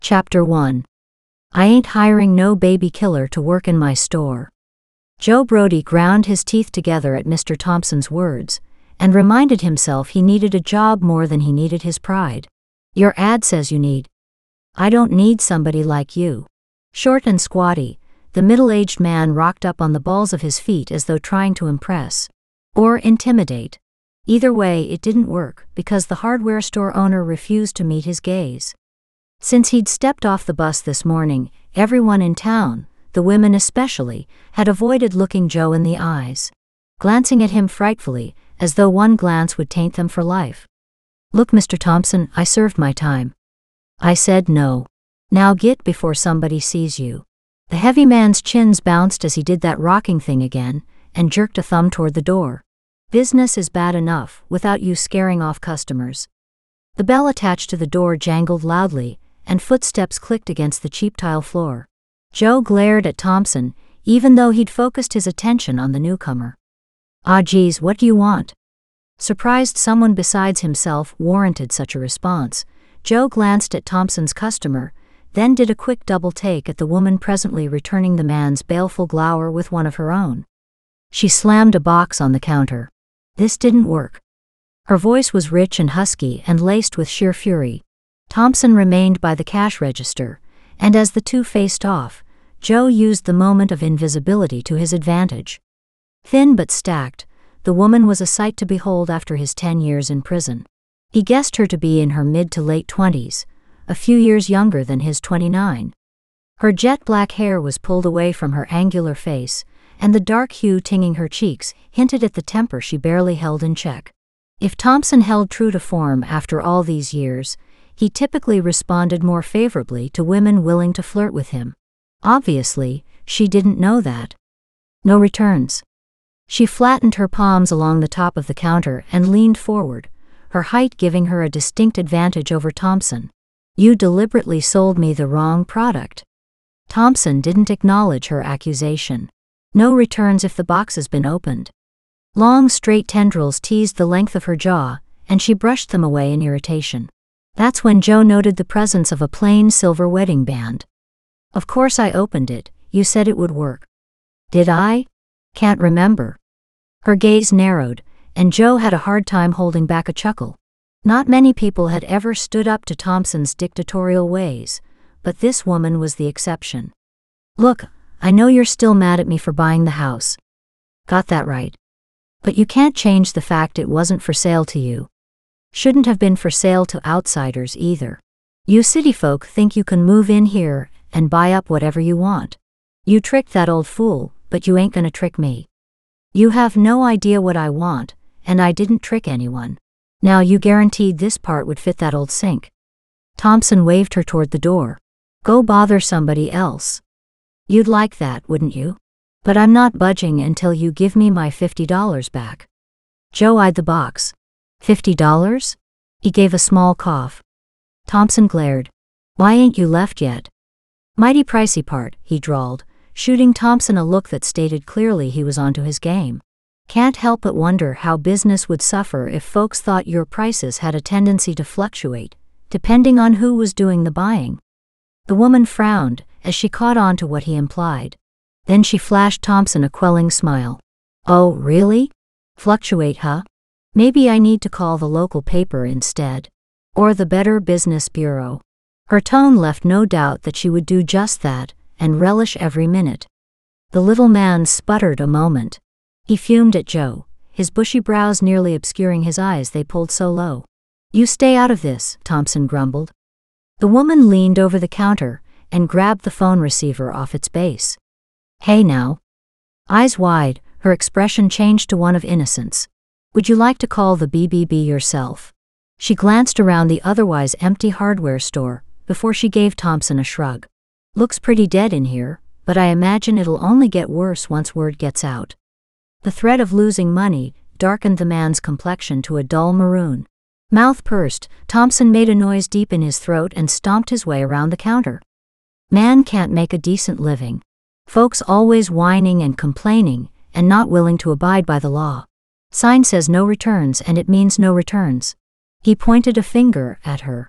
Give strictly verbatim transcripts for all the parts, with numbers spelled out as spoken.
Chapter one. I ain't hiring no baby killer to work in my store. Joe Brody ground his teeth together at Mister Thompson's words, and reminded himself he needed a job more than he needed his pride. Your ad says you need. I don't need somebody like you. Short and squatty, the middle-aged man rocked up on the balls of his feet as though trying to impress. Or intimidate. Either way, it didn't work, because the hardware store owner refused to meet his gaze. Since he'd stepped off the bus this morning, everyone in town, the women especially, had avoided looking Joe in the eyes, glancing at him frightfully, as though one glance would taint them for life. Look, Mister Thompson, I served my time. I said no. Now get before somebody sees you. The heavy man's chins bounced as he did that rocking thing again, and jerked a thumb toward the door. Business is bad enough, without you scaring off customers. The bell attached to the door jangled loudly, and footsteps clicked against the cheap tile floor. Joe glared at Thompson, even though he'd focused his attention on the newcomer. Ah geez, what do you want? Surprised someone besides himself warranted such a response, Joe glanced at Thompson's customer, then did a quick double take at the woman presently returning the man's baleful glower with one of her own. She slammed a box on the counter. This didn't work. Her voice was rich and husky and laced with sheer fury. Thompson remained by the cash register, and as the two faced off, Joe used the moment of invisibility to his advantage. Thin but stacked, the woman was a sight to behold after his ten years in prison. He guessed her to be in her mid to late twenties, a few years younger than his twenty-nine. Her jet-black hair was pulled away from her angular face, and the dark hue tinging her cheeks hinted at the temper she barely held in check. If Thompson held true to form after all these years, he typically responded more favorably to women willing to flirt with him. Obviously, she didn't know that. No returns. She flattened her palms along the top of the counter and leaned forward, her height giving her a distinct advantage over Thompson. You deliberately sold me the wrong product. Thompson didn't acknowledge her accusation. No returns if the box has been opened. Long straight tendrils teased the length of her jaw, and she brushed them away in irritation. That's when Joe noted the presence of a plain silver wedding band. Of course I opened it, you said it would work. Did I? Can't remember. Her gaze narrowed, and Joe had a hard time holding back a chuckle. Not many people had ever stood up to Thompson's dictatorial ways, but this woman was the exception. Look, I know you're still mad at me for buying the house. Got that right. But you can't change the fact it wasn't for sale to you. Shouldn't have been for sale to outsiders either. You city folk think you can move in here and buy up whatever you want. You tricked that old fool, but you ain't gonna trick me. You have no idea what I want, and I didn't trick anyone. Now you guaranteed this part would fit that old sink. Thompson waved her toward the door. Go bother somebody else. You'd like that, wouldn't you? But I'm not budging until you give me my fifty dollars back. Joe eyed the box. Fifty dollars? He gave a small cough. Thompson glared. Why ain't you left yet? Mighty pricey part, he drawled, shooting Thompson a look that stated clearly he was onto his game. Can't help but wonder how business would suffer if folks thought your prices had a tendency to fluctuate, depending on who was doing the buying. The woman frowned as she caught on to what he implied. Then she flashed Thompson a quelling smile. Oh, really? Fluctuate, huh? Maybe I need to call the local paper instead. Or the Better Business Bureau. Her tone left no doubt that she would do just that, and relish every minute. The little man sputtered a moment. He fumed at Joe, his bushy brows nearly obscuring his eyes, they pulled so low. You stay out of this, Thompson grumbled. The woman leaned over the counter and grabbed the phone receiver off its base. Hey now. Eyes wide, her expression changed to one of innocence. Would you like to call the B B B yourself? She glanced around the otherwise empty hardware store before she gave Thompson a shrug. Looks pretty dead in here, but I imagine it'll only get worse once word gets out. The threat of losing money darkened the man's complexion to a dull maroon. Mouth pursed, Thompson made a noise deep in his throat and stomped his way around the counter. Man can't make a decent living. Folks always whining and complaining, and not willing to abide by the law. Sign says no returns and it means no returns. He pointed a finger at her.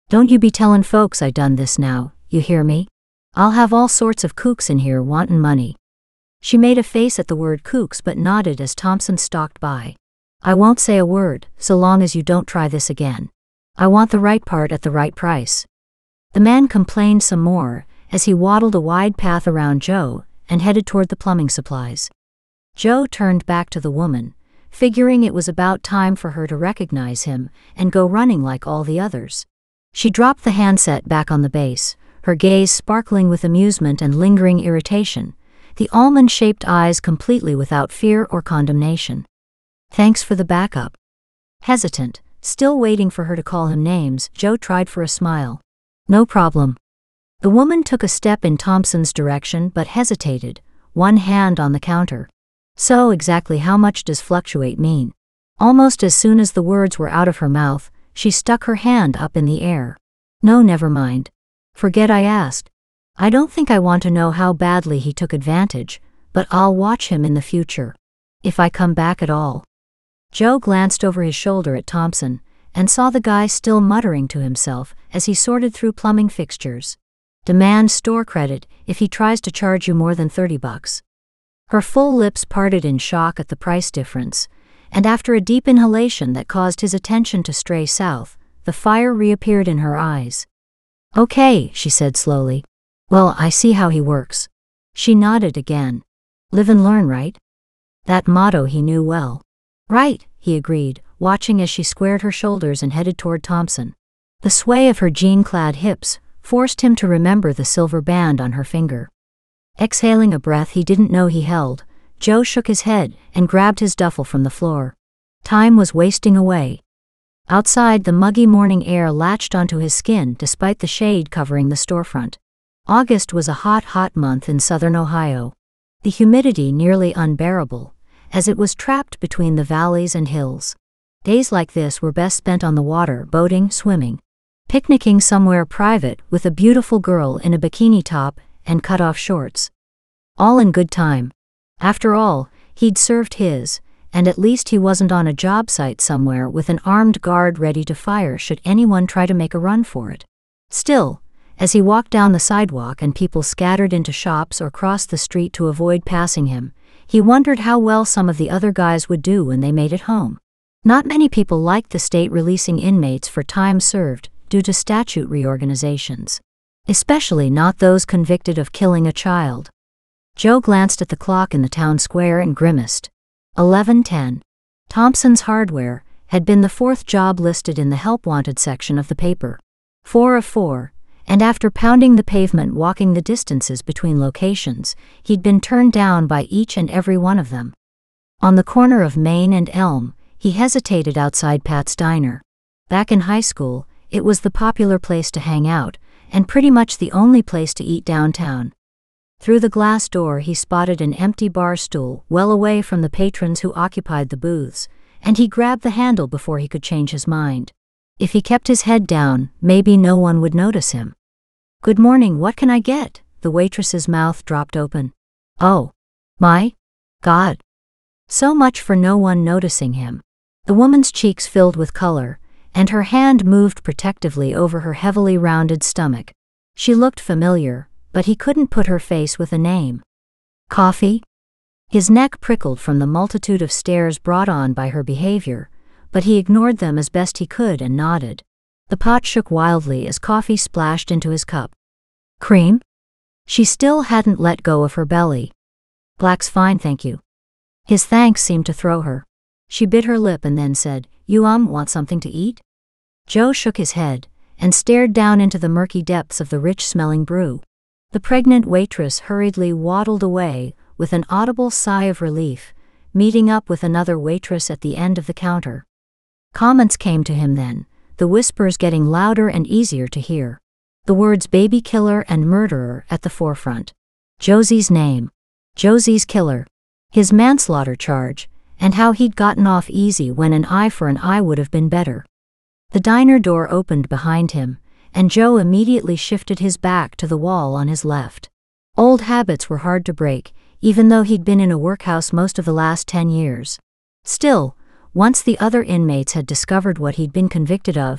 Don't you be tellin' folks I done this now, you hear me? I'll have all sorts of kooks in here wantin' money." She made a face at the word kooks but nodded as Thompson stalked by. "I won't say a word, so long as you don't try this again. I want the right part at the right price." The man complained some more, as he waddled a wide path around Joe, and headed toward the plumbing supplies. Joe turned back to the woman, figuring it was about time for her to recognize him, and go running like all the others. She dropped the handset back on the base, her gaze sparkling with amusement and lingering irritation, the almond-shaped eyes completely without fear or condemnation. "Thanks for the backup." Hesitant, still waiting for her to call him names, Joe tried for a smile. "No problem." The woman took a step in Thompson's direction but hesitated, one hand on the counter. "So exactly how much does fluctuate mean?" Almost as soon as the words were out of her mouth, she stuck her hand up in the air. "No, never mind. Forget I asked. I don't think I want to know how badly he took advantage, but I'll watch him in the future. If I come back at all." Joe glanced over his shoulder at Thompson, and saw the guy still muttering to himself as he sorted through plumbing fixtures. "Demand store credit if he tries to charge you more than thirty bucks. Her full lips parted in shock at the price difference, and after a deep inhalation that caused his attention to stray south, the fire reappeared in her eyes. "Okay," she said slowly. "Well, I see how he works." She nodded again. "Live and learn, right?" That motto he knew well. "Right," he agreed, watching as she squared her shoulders and headed toward Thompson. The sway of her jean-clad hips forced him to remember the silver band on her finger. Exhaling a breath he didn't know he held, Joe shook his head and grabbed his duffel from the floor. Time was wasting away. Outside, the muggy morning air latched onto his skin despite the shade covering the storefront. August was a hot, hot month in southern Ohio. The humidity nearly unbearable, as it was trapped between the valleys and hills. Days like this were best spent on the water, boating, swimming, picnicking somewhere private with a beautiful girl in a bikini top and cut-off shorts. All in good time. After all, he'd served his, and at least he wasn't on a job site somewhere with an armed guard ready to fire should anyone try to make a run for it. Still, as he walked down the sidewalk and people scattered into shops or crossed the street to avoid passing him, he wondered how well some of the other guys would do when they made it home. Not many people liked the state releasing inmates for time served due to statute reorganizations. Especially not those convicted of killing a child. Joe glanced at the clock in the town square and grimaced. eleven ten. Thompson's Hardware had been the fourth job listed in the help wanted section of the paper. Four of four, and after pounding the pavement walking the distances between locations, he'd been turned down by each and every one of them. On the corner of Main and Elm, he hesitated outside Pat's Diner. Back in high school, it was the popular place to hang out, and pretty much the only place to eat downtown. Through the glass door he spotted an empty bar stool well away from the patrons who occupied the booths, and he grabbed the handle before he could change his mind. If he kept his head down, maybe no one would notice him. "Good morning, what can I get?" The waitress's mouth dropped open. "Oh, my God." So much for no one noticing him. The woman's cheeks filled with color, and her hand moved protectively over her heavily rounded stomach. She looked familiar, but he couldn't put her face with a name. "Coffee?" His neck prickled from the multitude of stares brought on by her behavior, but he ignored them as best he could and nodded. The pot shook wildly as coffee splashed into his cup. "Cream?" She still hadn't let go of her belly. "Black's fine, thank you." His thanks seemed to throw her. She bit her lip and then said, "You um want something to eat?" Joe shook his head and stared down into the murky depths of the rich-smelling brew. The pregnant waitress hurriedly waddled away with an audible sigh of relief, meeting up with another waitress at the end of the counter. Comments came to him then, the whispers getting louder and easier to hear. The words baby killer and murderer at the forefront. Josie's name. Josie's killer. His manslaughter charge, and how he'd gotten off easy when an eye for an eye would have been better. The diner door opened behind him, and Joe immediately shifted his back to the wall on his left. Old habits were hard to break, even though he'd been in a workhouse most of the last ten years. Still, once the other inmates had discovered what he'd been convicted of,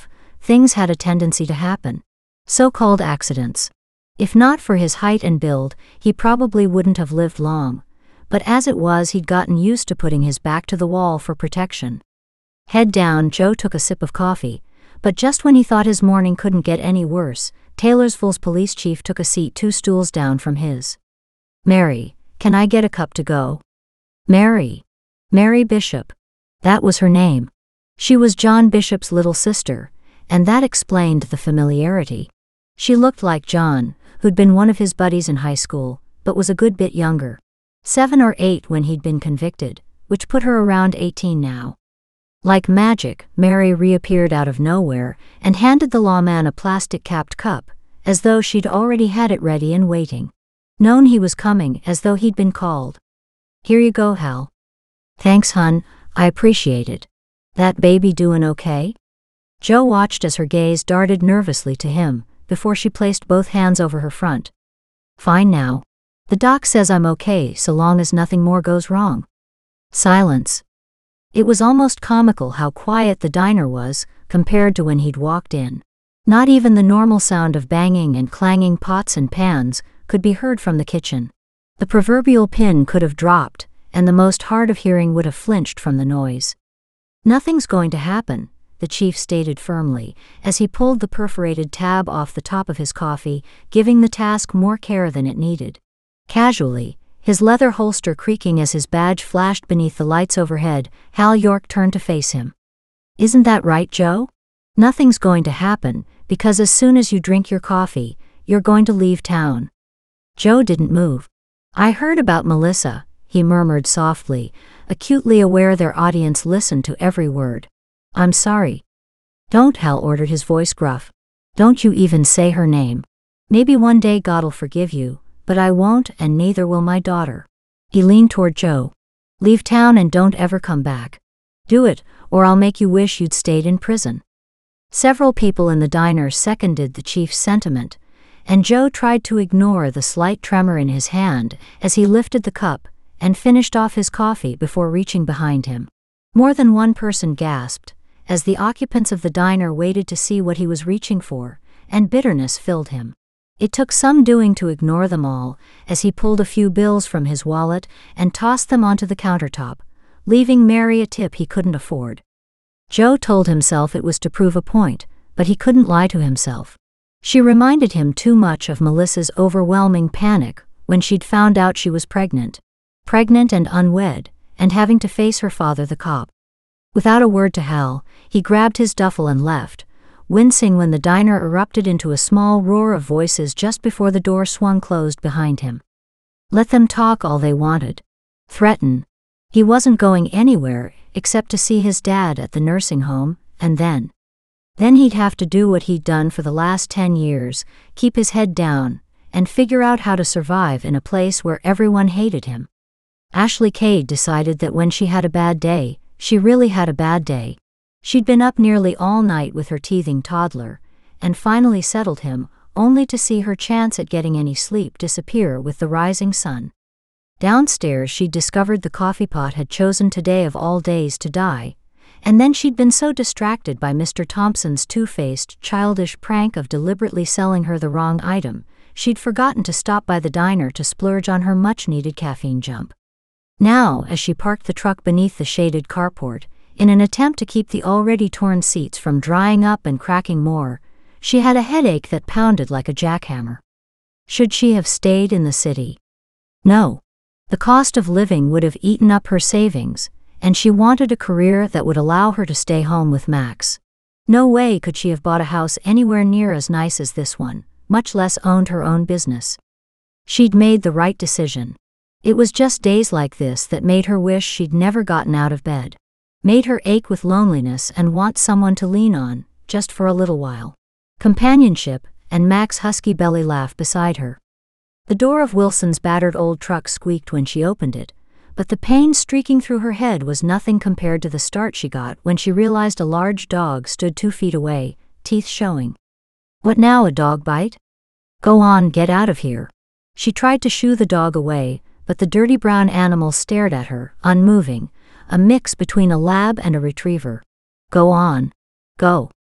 things had a tendency to happen. So-called accidents. If not for his height and build, he probably wouldn't have lived long, but as it was, he'd gotten used to putting his back to the wall for protection. Head down, Joe took a sip of coffee, but just when he thought his morning couldn't get any worse, Taylorsville's police chief took a seat two stools down from his. "Mary, can I get a cup to go?" Mary. Mary Bishop. That was her name. She was John Bishop's little sister, and that explained the familiarity. She looked like John, who'd been one of his buddies in high school, but was a good bit younger. Seven or eight when he'd been convicted, which put her around eighteen now. Like magic, Mary reappeared out of nowhere and handed the lawman a plastic-capped cup, as though she'd already had it ready and waiting. Known he was coming, as though he'd been called. "Here you go, Hal." "Thanks, hun, I appreciate it. That baby doin' okay?" Joe watched as her gaze darted nervously to him, before she placed both hands over her front. "Fine now. The doc says I'm okay so long as nothing more goes wrong." Silence. It was almost comical how quiet the diner was, compared to when he'd walked in. Not even the normal sound of banging and clanging pots and pans could be heard from the kitchen. The proverbial pin could have dropped, and the most hard of hearing would have flinched from the noise. "Nothing's going to happen," the chief stated firmly, as he pulled the perforated tab off the top of his coffee, giving the task more care than it needed. Casually, his leather holster creaking as his badge flashed beneath the lights overhead, Hal York turned to face him. "Isn't that right, Joe? Nothing's going to happen, because as soon as you drink your coffee, you're going to leave town." Joe didn't move. "I heard about Melissa," he murmured softly, acutely aware their audience listened to every word. "I'm sorry." "Don't," Hal ordered, his voice gruff. "Don't you even say her name. Maybe one day God'll forgive you, but I won't, and neither will my daughter." He leaned toward Joe. "Leave town and don't ever come back. Do it, or I'll make you wish you'd stayed in prison." Several people in the diner seconded the chief's sentiment, and Joe tried to ignore the slight tremor in his hand as he lifted the cup and finished off his coffee before reaching behind him. More than one person gasped, as the occupants of the diner waited to see what he was reaching for, and bitterness filled him. It took some doing to ignore them all, as he pulled a few bills from his wallet and tossed them onto the countertop, leaving Mary a tip he couldn't afford. Joe told himself it was to prove a point, but he couldn't lie to himself. She reminded him too much of Melissa's overwhelming panic when she'd found out she was pregnant. Pregnant and unwed, and having to face her father, the cop. Without a word to Hal, he grabbed his duffel and left, wincing when the diner erupted into a small roar of voices just before the door swung closed behind him. Let them talk all they wanted. Threaten. He wasn't going anywhere except to see his dad at the nursing home, and then. Then he'd have to do what he'd done for the last ten years, keep his head down, and figure out how to survive in a place where everyone hated him. Ashley Cade decided that when she had a bad day, she really had a bad day. She'd been up nearly all night with her teething toddler, and finally settled him, only to see her chance at getting any sleep disappear with the rising sun. Downstairs she'd discovered the coffee pot had chosen today of all days to die, and then she'd been so distracted by Mister Thompson's two-faced, childish prank of deliberately selling her the wrong item, she'd forgotten to stop by the diner to splurge on her much-needed caffeine jump. Now, as she parked the truck beneath the shaded carport, in an attempt to keep the already torn seats from drying up and cracking more, she had a headache that pounded like a jackhammer. Should she have stayed in the city? No. The cost of living would have eaten up her savings, and she wanted a career that would allow her to stay home with Max. No way could she have bought a house anywhere near as nice as this one, much less owned her own business. She'd made the right decision. It was just days like this that made her wish she'd never gotten out of bed. Made her ache with loneliness and want someone to lean on, just for a little while. Companionship, and Mac's husky belly laugh beside her. The door of Wilson's battered old truck squeaked when she opened it, but the pain streaking through her head was nothing compared to the start she got when she realized a large dog stood two feet away, teeth showing. What now, a dog bite? Go on, get out of here. She tried to shoo the dog away, but the dirty brown animal stared at her, unmoving, a mix between a lab and a retriever. Go on. Go.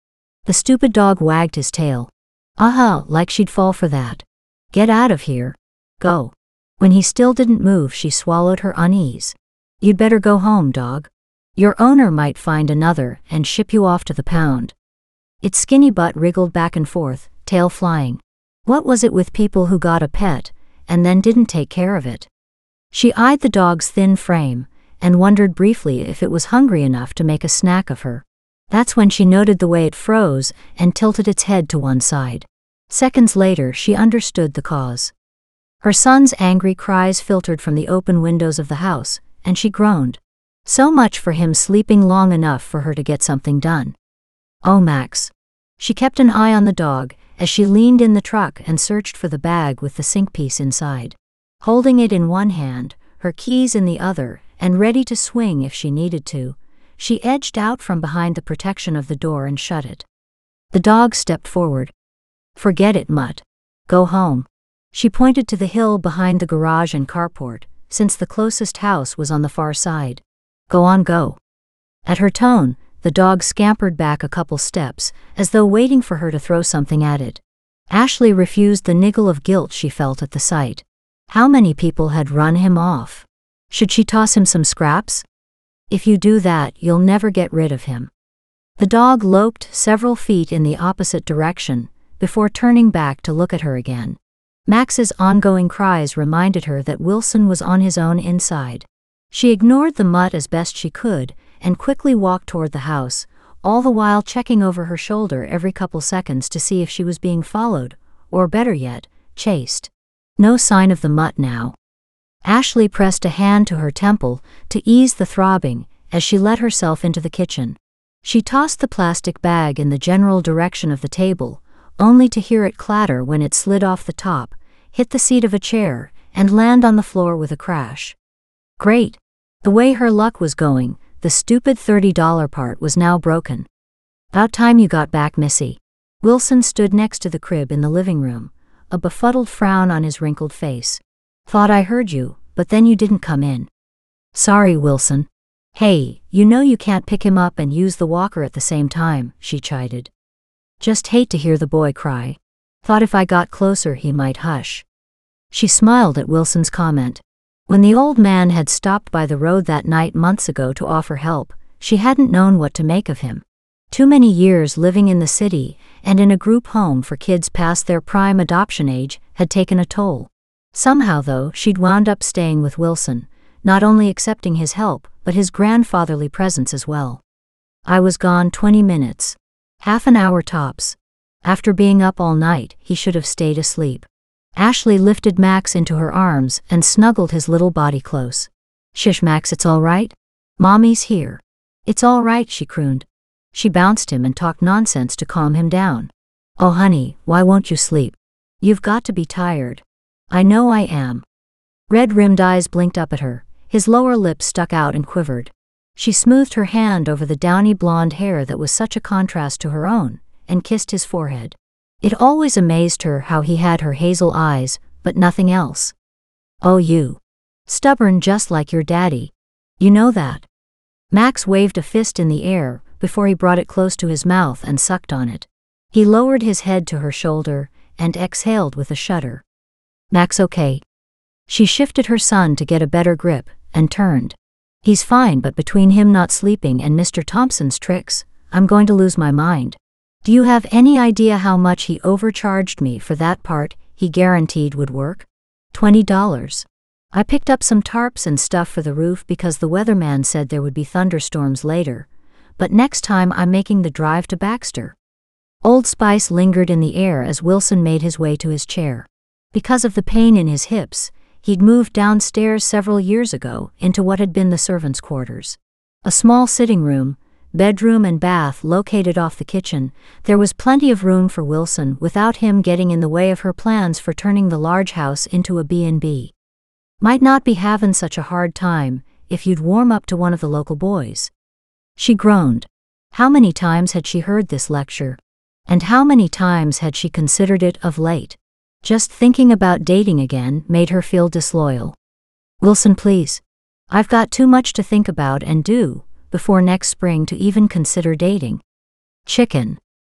The stupid dog wagged his tail. Aha, like she'd fall for that. Get out of here. Go. When he still didn't move, she swallowed her unease. You'd better go home, dog. Your owner might find another and ship you off to the pound. Its skinny butt wriggled back and forth, tail flying. What was it with people who got a pet and then didn't take care of it? She eyed the dog's thin frame and wondered briefly if it was hungry enough to make a snack of her. That's when she noted the way it froze and tilted its head to one side. Seconds later, she understood the cause. Her son's angry cries filtered from the open windows of the house, and she groaned. So much for him sleeping long enough for her to get something done. Oh, Max. She kept an eye on the dog as she leaned in the truck and searched for the bag with the sink piece inside. Holding it in one hand, her keys in the other, and ready to swing if she needed to, she edged out from behind the protection of the door and shut it. The dog stepped forward. Forget it, Mutt. Go home. She pointed to the hill behind the garage and carport, since the closest house was on the far side. Go on, go. At her tone, the dog scampered back a couple steps, as though waiting for her to throw something at it. Ashley refused the niggle of guilt she felt at the sight. How many people had run him off? Should she toss him some scraps? If you do that, you'll never get rid of him. The dog loped several feet in the opposite direction, before turning back to look at her again. Max's ongoing cries reminded her that Wilson was on his own inside. She ignored the mutt as best she could, and quickly walked toward the house, all the while checking over her shoulder every couple seconds to see if she was being followed, or better yet, chased. No sign of the mutt now. Ashley pressed a hand to her temple to ease the throbbing as she let herself into the kitchen. She tossed the plastic bag in the general direction of the table, only to hear it clatter when it slid off the top, hit the seat of a chair, and land on the floor with a crash. Great! The way her luck was going, the stupid thirty dollar part was now broken. About time you got back, Missy. Wilson stood next to the crib in the living room, a befuddled frown on his wrinkled face. Thought I heard you, but then you didn't come in. Sorry, Wilson. Hey, you know you can't pick him up and use the walker at the same time, she chided. Just hate to hear the boy cry. Thought if I got closer he might hush. She smiled at Wilson's comment. When the old man had stopped by the road that night months ago to offer help, she hadn't known what to make of him. Too many years living in the city and in a group home for kids past their prime adoption age had taken a toll. Somehow, though, she'd wound up staying with Wilson, not only accepting his help, but his grandfatherly presence as well. I was gone twenty minutes. Half an hour tops. After being up all night, he should have stayed asleep. Ashley lifted Max into her arms and snuggled his little body close. Shush, Max, it's all right. Mommy's here. It's all right, she crooned. She bounced him and talked nonsense to calm him down. Oh, honey, why won't you sleep? You've got to be tired. I know I am. Red-rimmed eyes blinked up at her. His lower lip stuck out and quivered. She smoothed her hand over the downy blonde hair that was such a contrast to her own, and kissed his forehead. It always amazed her how he had her hazel eyes, but nothing else. Oh, you. Stubborn just like your daddy. You know that. Max waved a fist in the air before he brought it close to his mouth and sucked on it. He lowered his head to her shoulder and exhaled with a shudder. Max, okay. She shifted her son to get a better grip and turned. He's fine, but between him not sleeping and Mister Thompson's tricks, I'm going to lose my mind. Do you have any idea how much he overcharged me for that part he guaranteed would work? Twenty dollars. I picked up some tarps and stuff for the roof because the weatherman said there would be thunderstorms later, but next time I'm making the drive to Baxter. Old Spice lingered in the air as Wilson made his way to his chair. Because of the pain in his hips, he'd moved downstairs several years ago into what had been the servants' quarters. A small sitting room, bedroom and bath located off the kitchen, there was plenty of room for Wilson without him getting in the way of her plans for turning the large house into a B and B. Might not be having such a hard time if you'd warm up to one of the local boys. She groaned. How many times had she heard this lecture? And how many times had she considered it of late? Just thinking about dating again made her feel disloyal. Wilson, please. I've got too much to think about and do before next spring to even consider dating. Chicken.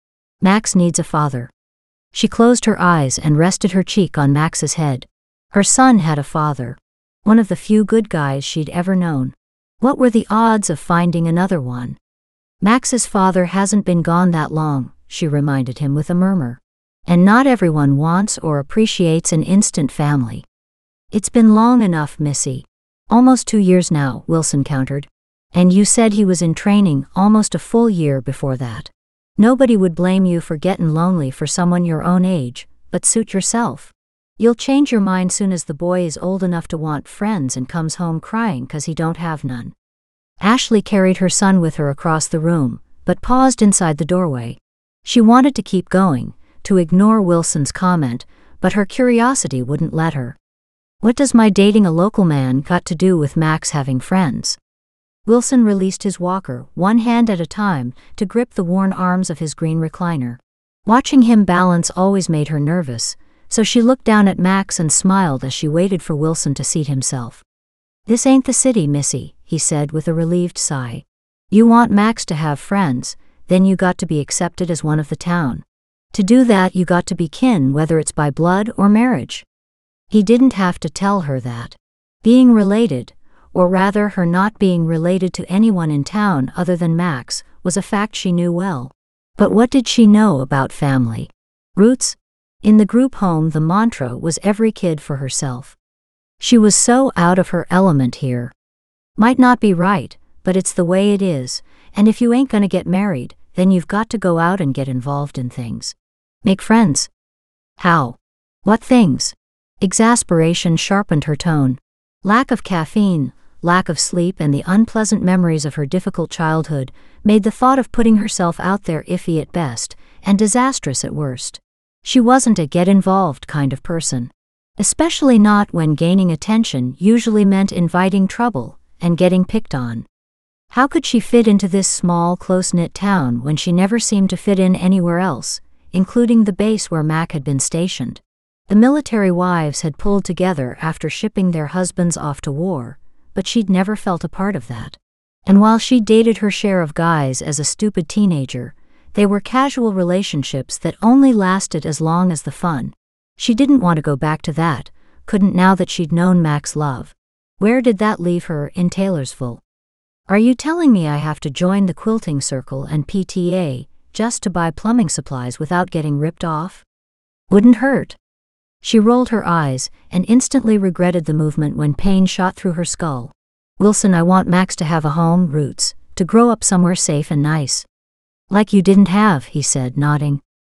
Max needs a father. She closed her eyes and rested her cheek on Max's head. Her son had a father. One of the few good guys she'd ever known. What were the odds of finding another one? Max's father hasn't been gone that long, she reminded him with a murmur. And not everyone wants or appreciates an instant family. It's been long enough, Missy. Almost two years now, Wilson countered. And you said he was in training almost a full year before that. Nobody would blame you for getting lonely for someone your own age, but suit yourself. You'll change your mind soon as the boy is old enough to want friends and comes home crying 'cause he don't have none. Ashley carried her son with her across the room, but paused inside the doorway. She wanted to keep going, to ignore Wilson's comment, but her curiosity wouldn't let her. What does my dating a local man got to do with Max having friends? Wilson released his walker, one hand at a time, to grip the worn arms of his green recliner. Watching him balance always made her nervous, so she looked down at Max and smiled as she waited for Wilson to seat himself. This ain't the city, Missy, he said with a relieved sigh. You want Max to have friends, then you got to be accepted as one of the town. To do that you got to be kin, whether it's by blood or marriage. He didn't have to tell her that. Being related, or rather her not being related to anyone in town other than Max, was a fact she knew well. But what did she know about family? Roots? In the group home the mantra was every kid for herself. She was so out of her element here. Might not be right, but it's the way it is, and if you ain't gonna get married, then you've got to go out and get involved in things. Make friends. How? What things? Exasperation sharpened her tone. Lack of caffeine, lack of sleep, and the unpleasant memories of her difficult childhood made the thought of putting herself out there iffy at best, and disastrous at worst. She wasn't a get-involved kind of person. Especially not when gaining attention usually meant inviting trouble and getting picked on. How could she fit into this small, close-knit town when she never seemed to fit in anywhere else, including the base where Mac had been stationed? The military wives had pulled together after shipping their husbands off to war, but she'd never felt a part of that. And while she dated her share of guys as a stupid teenager, they were casual relationships that only lasted as long as the fun. She didn't want to go back to that, couldn't now that she'd known Mac's love. Where did that leave her in Taylorsville? Are you telling me I have to join the quilting circle and P T A just to buy plumbing supplies without getting ripped off? Wouldn't hurt. She rolled her eyes and instantly regretted the movement when pain shot through her skull. Wilson, I want Max to have a home, Roots, to grow up somewhere safe and nice. Like you didn't have, he said, nodding.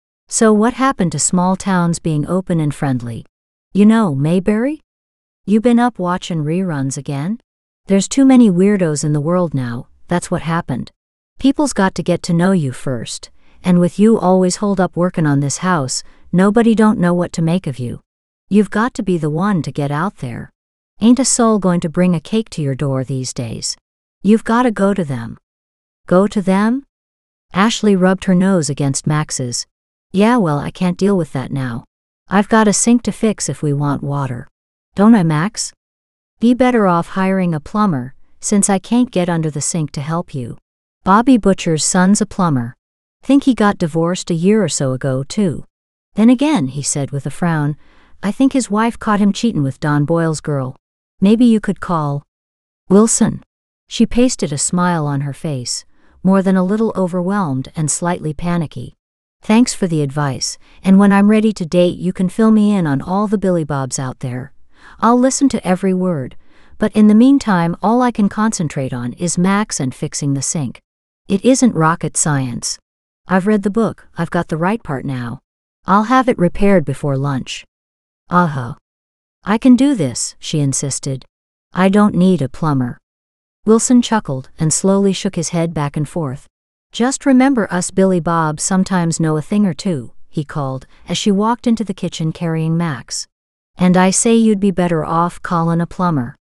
So what happened to small towns being open and friendly? You know, Mayberry? You been up watching reruns again? There's too many weirdos in the world now, that's what happened. People's got to get to know you first, and with you always holed up working on this house, nobody don't know what to make of you. You've got to be the one to get out there. Ain't a soul going to bring a cake to your door these days. You've got to go to them. Go to them? Ashley rubbed her nose against Max's. Yeah, well, I can't deal with that now. I've got a sink to fix if we want water. Don't I, Max? Be better off hiring a plumber, since I can't get under the sink to help you. Bobby Butcher's son's a plumber. Think he got divorced a year or so ago, too. Then again, he said with a frown, I think his wife caught him cheating with Don Boyle's girl. Maybe you could call Wilson. She pasted a smile on her face, more than a little overwhelmed and slightly panicky. Thanks for the advice, and when I'm ready to date you can fill me in on all the Billy Bobs out there. I'll listen to every word, but in the meantime all I can concentrate on is Max and fixing the sink. It isn't rocket science. I've read the book, I've got the right part now. I'll have it repaired before lunch. Uh-huh. I can do this, she insisted. I don't need a plumber. Wilson chuckled and slowly shook his head back and forth. Just remember us Billy Bobs sometimes know a thing or two, he called, as she walked into the kitchen carrying Max. And I say you'd be better off callin' a plumber.